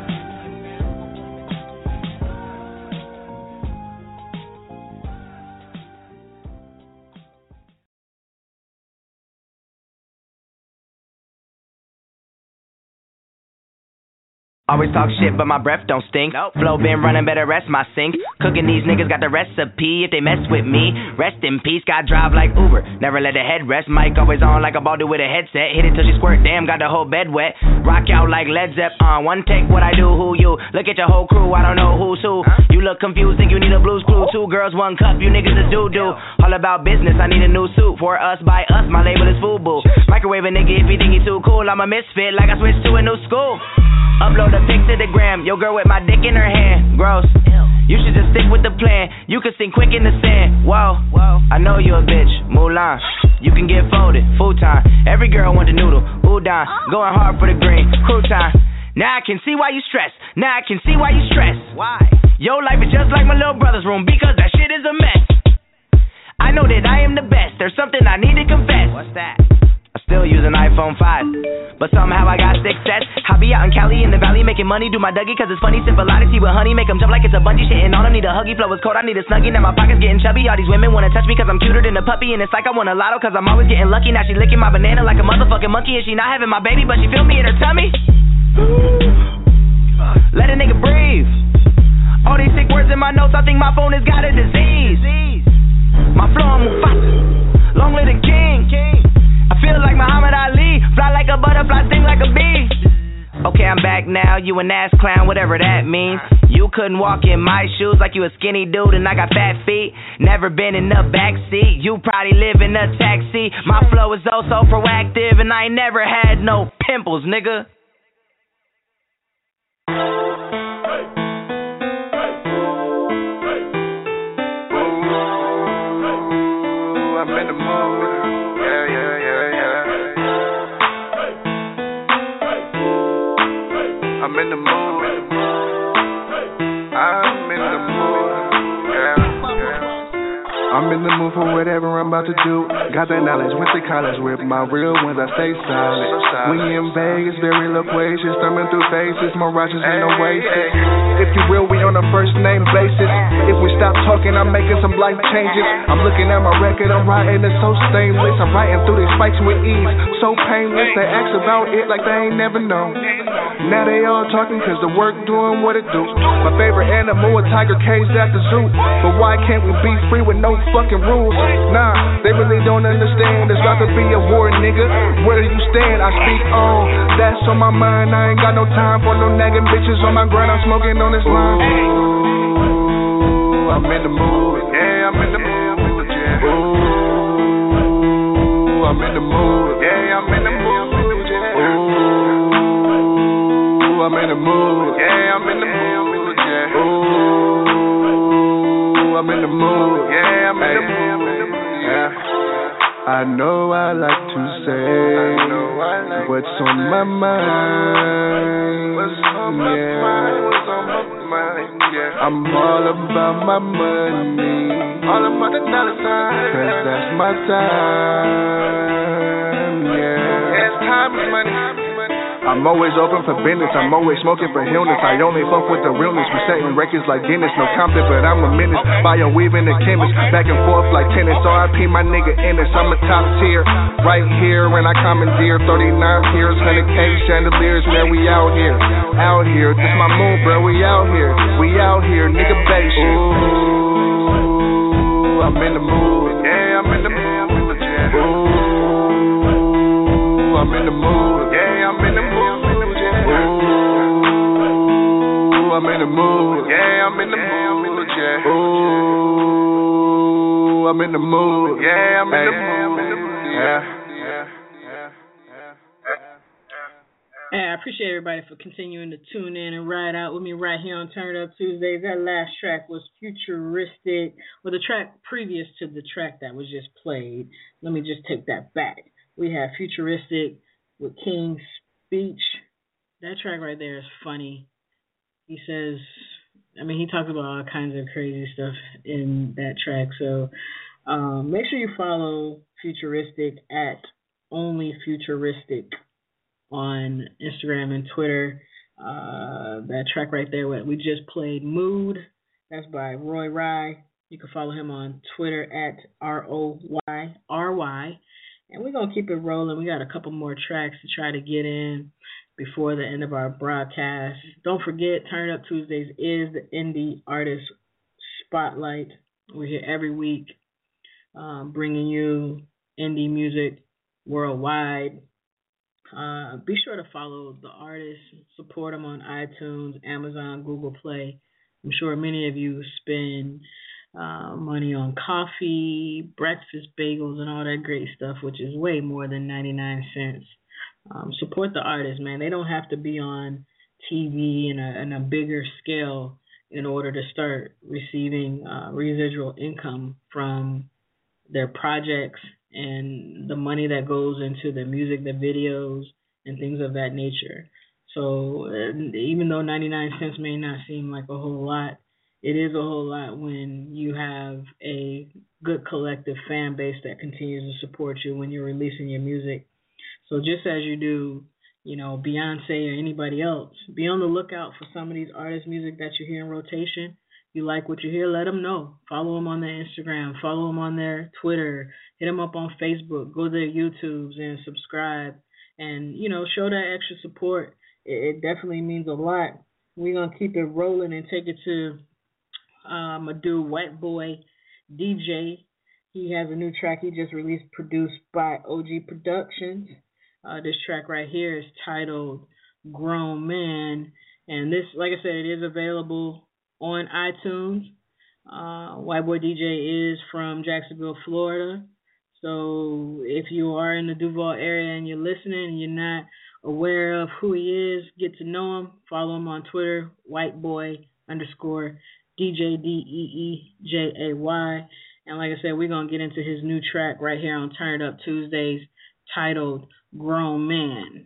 Always talk shit, but my breath don't stink. Flow been running, better rest my sink. Cooking these niggas got the recipe. If they mess with me, rest in peace. Got drive like Uber, never let the head rest. Mic always on like a baldy with a headset. Hit it till she squirt, damn, got the whole bed wet. Rock out like Led Zepp, one take what I do, who you? Look at your whole crew, I don't know who's who. You look confused, think you need a Blues Clue. 2 girls, 1 cup, you niggas is doo-doo. All about business, I need a new suit. For us, by us, my label is FUBU. Microwave a nigga if he think he too cool. I'm a misfit, like I switched to a new school. Upload a pic to the gram, your girl with my dick in her hand. Gross. You should just stick with the plan. You can sink quick in the sand. Whoa, I know you a bitch. Mulan. You can get folded. Futon. Every girl want the noodle. Udon. Going hard for the green. Crouton. Now I can see why you stress. Now I can see why you stress. Why? Your life is just like my little brother's room because that shit is a mess. I know that I am the best. There's something I need to confess. What's that? I still use an iPhone 5, but somehow I got success. I be out in Cali in the valley making money, do my Dougie cause it's funny. Syphility with honey, make them jump like it's a bungee. Shitting on them, need a huggy. Flow is cold, I need a snuggie. Now my pocket's getting chubby. All these women wanna touch me cause I'm cuter than a puppy. And it's like I won a lotto cause I'm always getting lucky. Now she licking my banana like a motherfucking monkey. And she not having my baby, but she feel me in her tummy. Let a nigga breathe. All these sick words in my notes, I think my phone has got a disease. My flow on Mufasa, long live the king. I feel like Muhammad Ali, fly like a butterfly, sting like a bee. Okay, I'm back now, you an ass clown, whatever that means. You couldn't walk in my shoes like you a skinny dude and I got fat feet. Never been in the backseat, you probably live in a taxi. My flow is oh so proactive and I ain't never had no pimples, nigga. I'm in the mood. I'm in the mood. I'm in the mood. I'm in the mood for whatever I'm about to do. Got that knowledge, went to college with my real ones, I stay solid. When you in Vegas, very loquacious, thumbing through faces, more righteous than Oasis. If you real, we on a first name basis. If we stop talking, I'm making some life changes. I'm looking at my record, I'm writing it so stainless. I'm writing through these fights with ease, so painless. They ask about it like they ain't never known. Now they all talking cause the work doing what it do. My favorite animal, a tiger caged at the zoo. But why can't we be free with no fucking rules? Nah, they really don't understand. There's about to be a war, nigga. Where do you stand? I speak on. That's on my mind. I ain't got no time for no nagging bitches on my grind. I'm smoking on this line. Ooh, I'm in the mood. Yeah, I'm in the mood. Ooh, I'm in the mood. Yeah, I'm in the mood. Ooh, I'm in the mood. Yeah, I'm in the mood. Yeah. Ooh, I'm in the mood. Yeah, I'm in the mood. Yeah. I know I like to say what's on my mind. Yeah. I'm all about my money, all about the dollar sign, 'cause that's my time. Yeah, it's time is money. I'm always open for business, I'm always smoking for illness. I only fuck with the realness, we setting records like Guinness. No Compton, but I'm a menace. Bio weaving the chemist, back and forth like tennis. RIP my nigga Ennis, I'm a top tier. Right here when I commandeer 39 years, 100K chandeliers, man, we out here. Out here, this my mood, bro, we out here. We out here, nigga bass. Ooh, I'm in the mood. Yeah, I'm in the mood. Ooh, I'm in the mood. Yeah, I'm in the mood. Ooh, I'm in the mood. Yeah, I'm in the mood. Yeah. Ooh, I'm in the mood. Yeah, I'm in the mood. Yeah. Hey, I appreciate everybody for continuing to tune in and ride out with me right here on Turn Up Tuesdays. That last track was Futuristic, well, the track previous to the track that was just played. Let me just take that back. We have Futuristic with King's Speech. That track right there is funny. He says, I mean, he talks about all kinds of crazy stuff in that track. So make sure you follow Futuristic at Only Futuristic on Instagram and Twitter. That track right there, what we just played, Mood, that's by Roy Rye. You can follow him on Twitter at ROYRY. And we're going to keep it rolling. We got a couple more tracks to try to get in before the end of our broadcast. Don't forget, Turn Up Tuesdays is the Indie Artist Spotlight. We're here every week bringing you indie music worldwide. Be sure to follow the artists, support them on iTunes, Amazon, Google Play. I'm sure many of you spend money on coffee, breakfast bagels, and all that great stuff, which is way more than 99 cents. Support the artists, man. They don't have to be on TV in a bigger scale in order to start receiving residual income from their projects and the money that goes into the music, the videos, and things of that nature. So even though 99 cents may not seem like a whole lot, it is a whole lot when you have a good collective fan base that continues to support you when you're releasing your music. So just as you do, you know, Beyonce or anybody else, be on the lookout for some of these artists' music that you hear in rotation. You like what you hear, let them know. Follow them on their Instagram. Follow them on their Twitter. Hit them up on Facebook. Go to their YouTubes and subscribe. And, you know, show that extra support. It definitely means a lot. We're going to keep it rolling and take it to my dude, White Boy DJ. He has a new track he just released, produced by OG Productions. This track right here is titled Grown Man. And this, like I said, it is available on iTunes. White Boy DJ is from Jacksonville, Florida. So if you are in the Duval area and you're listening and you're not aware of who he is, get to know him. Follow him on Twitter, whiteboy_DJ DEEJAY. And like I said, we're going to get into his new track right here on Turn Up Tuesdays titled Grown Man.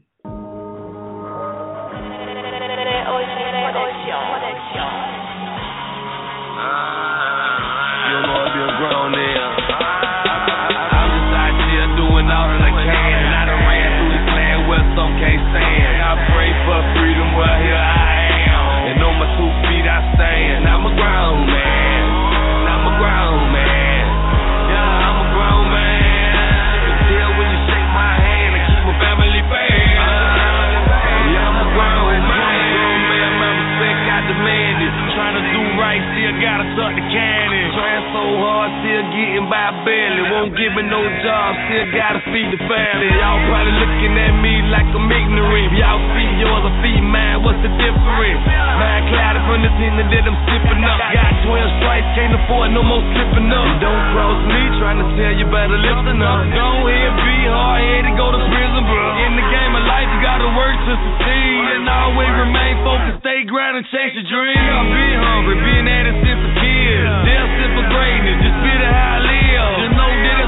You don't wanna be a grown nigga. I'm just out here doing all that I can. And I done ran through this land where some can't stand. I pray for freedom, well here I am. And on my 2 feet I stand. I'm a grown man. I'm a grown man. Yeah, I'm a grown man. You can tell when you shake my hand and keep my family paid. Yeah, I'm a grown man. Grown man, my respect I demand it. Trying to do right, still gotta tuck the cannon. Trying so hard, still getting by barely. Won't give me no job, still gotta feed the family. Y'all probably looking at me like I'm ignorant. Y'all feed yours, I feed mine, what's the difference? Mine clouded from the tin that I'm sipping up. Got 12 stripes, can't afford no more slipping up. And don't cross me, trying to tell you better listen up. Go ahead, be hard-headed, go to prison, bro. In the game of life, you gotta work to succeed. And always remain focused, stay grounded, chase your dreams. I've been hungry, been at it since a kid. They'll sip for greatness, just spit it how I live. Just know that it's live or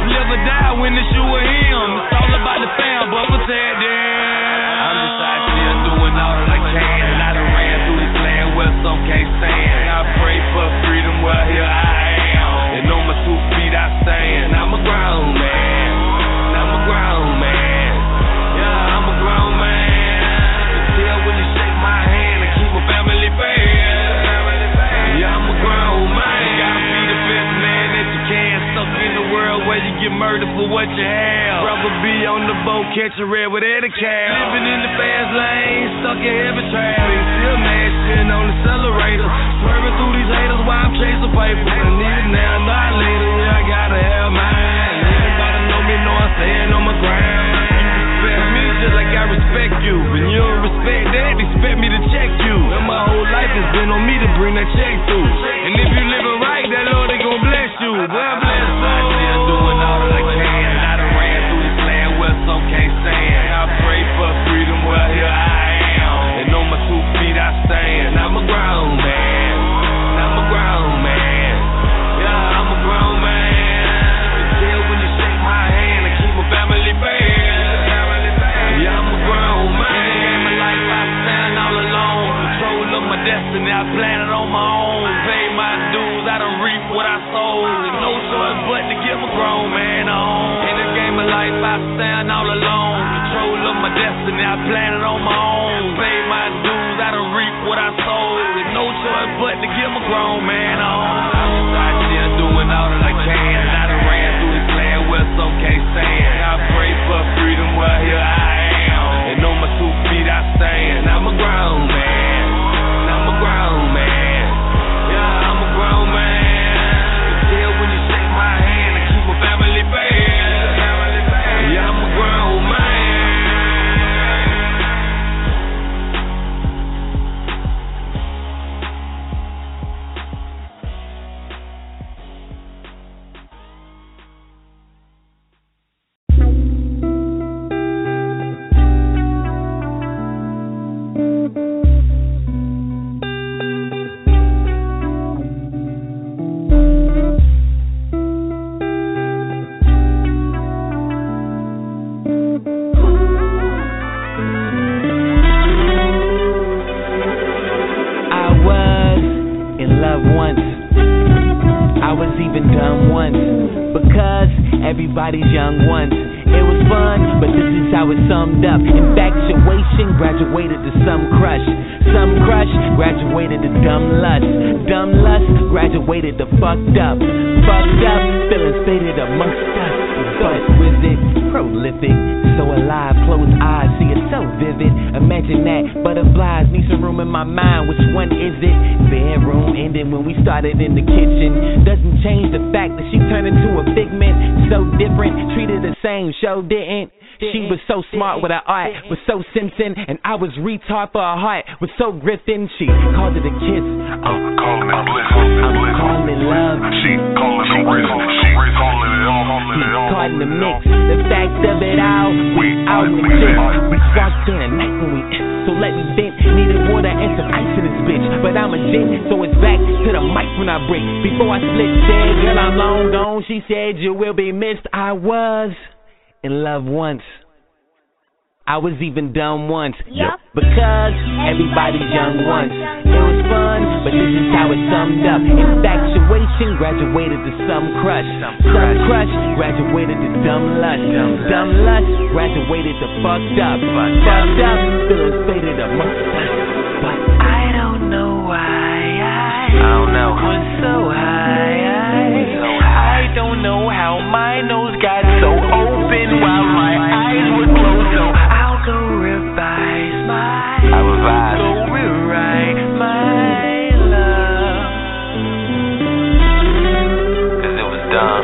die when it's you or him. It's all about the fam, but for that damn. I'm just out here doing all that I can, and I done ran through this land where some can't stand. I pray for freedom, well here I am, and on my 2 feet I stand. I'm a grown man, I'm a grown man, yeah, I'm a grown man. Tell when you shake my hand and keep my family fed. Yeah, I'm a grown man. Gotta be the best man that you can. Stuck in the world where you get murdered for what you have. Rather be on the boat, catch a red with Eddie Cow. Living in the fast lane, stuck in heavy traffic. Still mashing on the accelerator. Swerving through these haters while I'm chasing paper. I need it now, not later. Yeah, I gotta have mine. Everybody know me, know I'm staying on my ground. You respect me just like I respect you. When you don't respect that, expect me to check you. And my whole life has been on me to bring that check through. And if you living right, that Lord ain't gon' bless you. Well, bless you. I'm still doing all that I can. I done ran through this land where some can't stand. I pray for freedom, well here I am, and on my 2 feet I stand. I'm a grown man, I'm a grown man, yeah, I'm a grown man. Tell when you shake my hand and keep my family fed. Yeah, I'm a grown man. In my life I stand all alone, control of my destiny, I plan it on my own. Pay my dues, I done reap what I sold, and no choice but to give a grown man a home. In this game of life I stand all alone, control of my destiny, I plan it on my own. Pay my dues, I done reap what I sold, and no choice but to give a grown man a home. I'm just out here doing all that I can, and I done ran through this land where some can't stand. I pray for freedom, well here I am, and on my 2 feet I stand. I'm a grown man, I'm a grown man, yeah, I'm a grown man. Tell when you shake my hand and keep my family fed. Yeah, I'm a grown man. Everybody's young once. It was fun, but this is how it summed up. Infatuation graduated to some crush. Some crush graduated to dumb lust. Dumb lust graduated to fucked up. Fucked up, feelings faded amongst us. But was it prolific? So alive, closed eyes, see it so vivid. Imagine that, butterflies, need some room in my mind. Which one is it? Bedroom ending when we started in the kitchen. Doesn't change the fact that she turned into a figment. So different, treated the same, show didn't. She was so smart with her art, was so Simpson, and I was retard for her heart, was so Griffin. She called it a kiss. I'm calling it bliss. I'm calling it love. She calling it risk. She calling it all. Caught in the mix. The fact of it all, we out in the gym. We walked in at night when we, so let me vent. Needed water and some ice in this bitch, but I'm a gent, so it's back to the mic when I break. Before I split, said, girl, I'm long gone. She said, you will be missed. I was in love once. I was even dumb once. Yep. Because everybody's young once. It was fun, but this is how it summed up. Infatuation graduated to some crush. Some crush graduated to dumb lust. Dumb lust graduated to fucked up. Fucked up, feelings faded amongst us. But I don't know why I don't know. Was so high. I don't know how my nose got so open while my eyes were closed. So I'll go revise my, go rewrite my love. 'Cause it was dumb.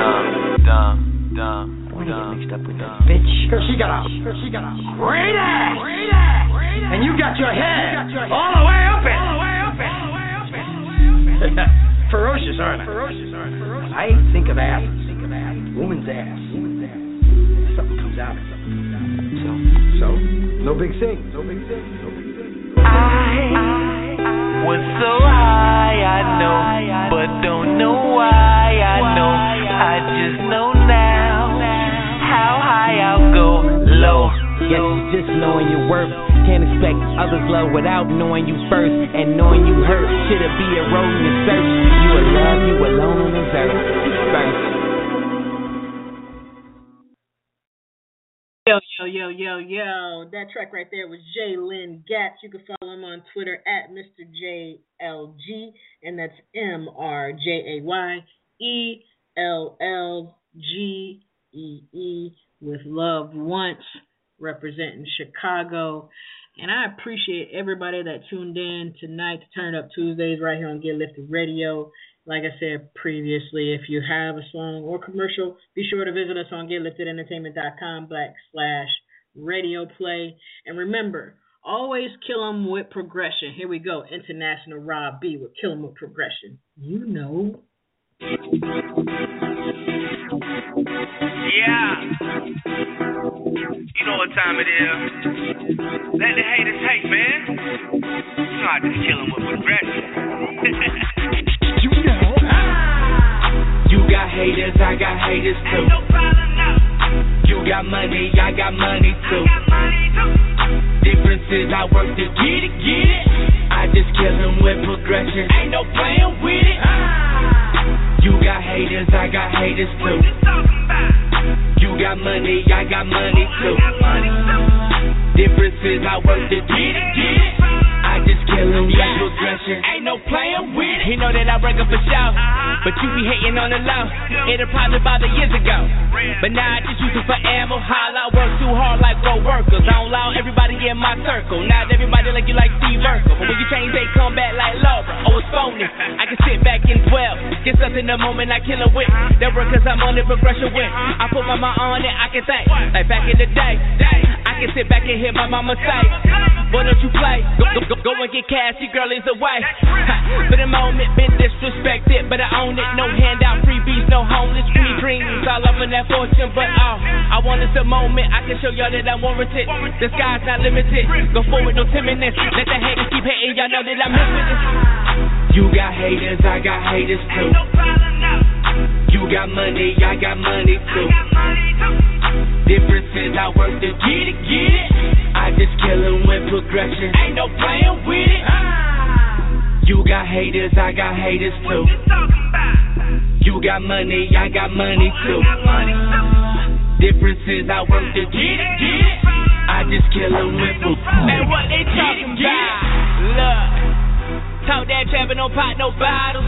We get mixed up with that bitch. She got a great ass. And you got your head all the way up it. Ferocious, aren't I? I think of ass. Woman's ass. Something comes out of it. So, no big thing. I was so high, I know, but don't know why I know. I just know now. just knowing your worth. Can't expect others' love without knowing you first. And knowing you hurt, should've be a road in your search. You will love, you alone on this earth. First. Yo. That track right there was Jalen Gatz. You can follow him on Twitter at Mr. JLG, and that's MrJayEllGee with Love Once, representing Chicago. And I appreciate everybody that tuned in tonight to Turn Up Tuesdays right here on Get Lifted Radio. Like I said previously, if you have a song or commercial, be sure to visit us on GetLiftedEntertainment.com/radio play. And remember, always kill 'em with progression. Here we go. International Rob B with Kill 'em with Progression. You know. Yeah. You know what time it is. Let the haters hate, man. You know I just kill 'em with progression. You know. You got haters, I got haters too. You got money, I got money too. Difference is I work to get it. I just kill 'em with progression. Ain't no playing with it. You got haters, I got haters too. You got money, I got money too. Difference is I work to get it. I just kill 'em with progression. Ain't no playing with it. You know that I break up for show, but you be hating on the low. It'll probably bother years ago, but now I just use it for ammo. Holla, I work too hard like road workers. I don't allow everybody in my circle. Not everybody like you like Steve Urkel, but when you change they come back like Laura. Oh, it's phony. I can sit back and dwell. Get stuff in the moment, I kill it with. That work cause I'm on the progression with. I put my mind on it, I can think. Like back in the day, I can sit back and hear my mama say, boy, don't you play. Go and get cash, your girl is away. For the moment, been disrespected, but I own it. No handout, freebies, no homeless, free dreams. All up in that fortune, but I want it's a moment. I can show y'all that I'm warranted. The sky's not limited. Go forward, no timidness. Let the haters keep hating, y'all know that I'm with it. You got haters, I got haters too. You got money, I got money too. Difference is I work to get it. I just kill 'em with progression. Ain't no playing with it. You got haters, I got haters too. You got money, I got money too. Difference is I work to get it. I just kill 'em with progression. Man, what they talking about? Look, talk that trap, but don't pop no bottles.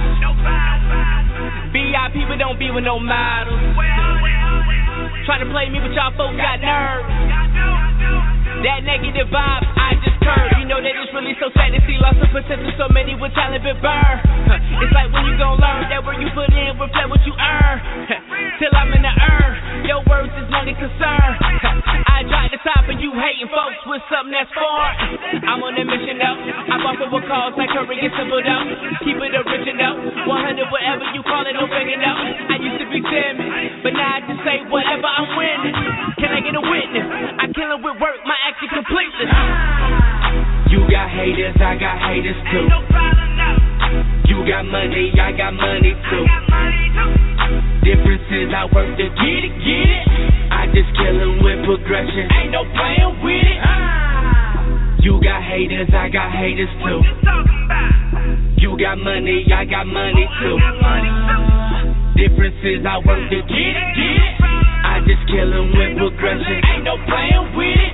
VIP, but don't be with no models. Try to play me, but y'all folks got nerves. That negative vibe, I just curb. You know that it's really so sad to see loss of potential. So many with talent been burned. It's like when you gon' learn that where you put in reflect what you earn. Till I'm in the urn, your words is money concern. I drop the top and you hating folks with something that's foreign. I'm on a mission though. I bought for what calls like Curry and Simple though. Keep it original, 100 whatever you call it, no figure though. I used to be timid, but now I just say whatever I'm winning. Can I get a witness? I kill it with work, my action completely. You got haters, I got haters too. You got money, I got money too. Difference is I work to get it. I just kill 'em with progression. Ain't no playing with it. You got haters, I got haters too. You got money, I got money too. Difference is I work to get it. I just kill 'em with progression. Ain't no playing with it.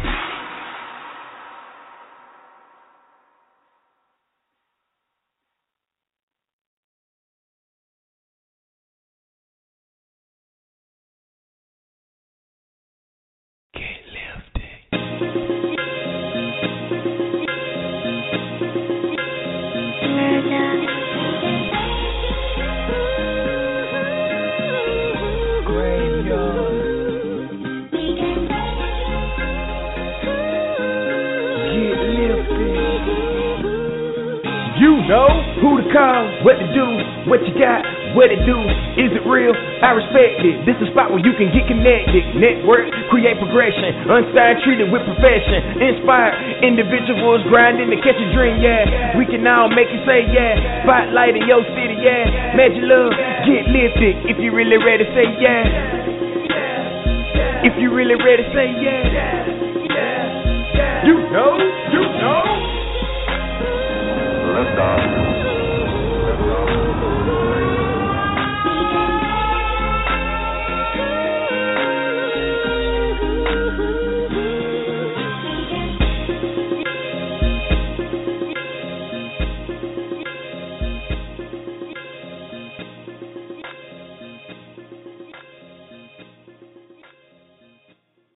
Who to call, what to do, what you got, what it do, is it real? I respect it. This is a spot where you can get connected. Network, create progression, unsigned, treated with profession. Inspired individuals grinding to catch a dream, yeah. We can all make it say, yeah. Spotlight in your city, yeah. Magic love, get lifted. If you really ready, say yeah. If you really ready, say yeah. You know. Lift off.